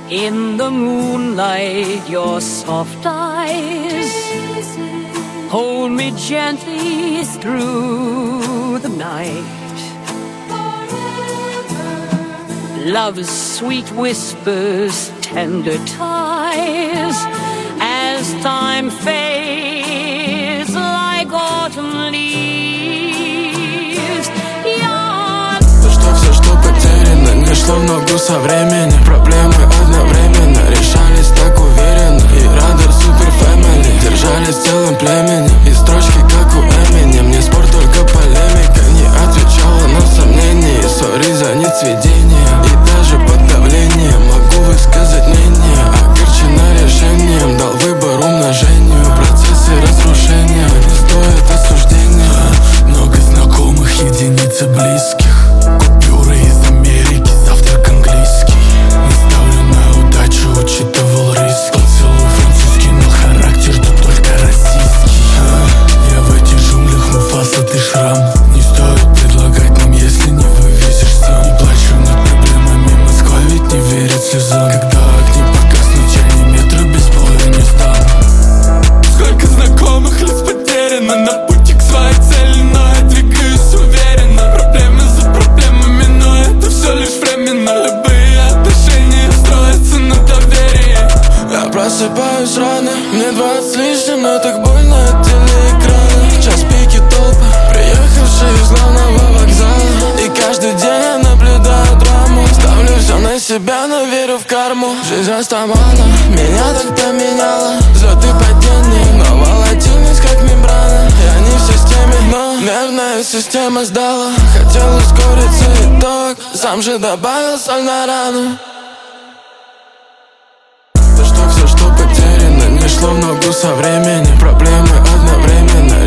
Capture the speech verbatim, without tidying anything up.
In the moonlight, your soft eyes hold me gently through the night. Love's sweet whispers, tender ties, as time fades like autumn leaves. Your... То, что все, что потеряно, не шло в ногу со временем. Проблемы одновременно решались так уверенно. И радар супер фэмили держались целым племенем. И строчки как у Эминем, не спор, только полемика. Не отвечала на сомнения, сори за нецведение. И даже под давлением могу высказать мнение. Огорчена решением, дал выбор умножению. Процессы разрушения не стоят осуждения. Много знакомых, единицы близких. Купюры из Америки, завтрак английский. Не ставлю на удачу, учитывал риски. Поцелуй французский, но характер тут только российский. а, Я в этих джунглях, Муфаса, ты шрам. Не стоит предлагать нам, если не вывезешь сам. Не плачу над проблемами, Москва ведь не верит слезам. Когда огни погаснут, чайный метро без боя не сдам. Сколько знакомых лиц потеряно на пути к своей цели, но я двигаюсь уверенно. Проблемы за проблемами, но это все лишь временно. Любые отношения строятся на доверии. Я просыпаюсь рано, мне двадцать с лишним, но так больно от телеэкрана. В час пики толпы, приехавшие из главного вокзала. И каждый день я наблюдаю драму. Ставлю все на себя, но верю в карму. Жизнь растамана, меня так поменяла. Взлеты падения, но волатильность как мембрана. Я не в системе, но нервная система сдала. Хотел ускориться итог, сам же добавил соль на рану. То, что все, что потеряно, не шло в ногу со временем. Проблемы одновременно